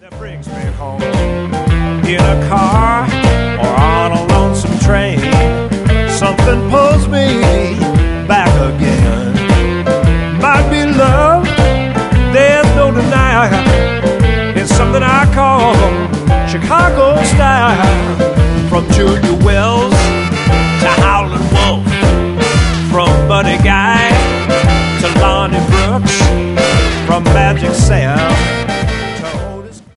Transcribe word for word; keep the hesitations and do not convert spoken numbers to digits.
That brings me home in a car or on a lonesome train. Something pulls me back again. Might be love, there's no denying. It's something I call Chicago style. From Junior Wells to Howlin' Wolf, from Buddy Guy to Lonnie Brooks, from Magic Sam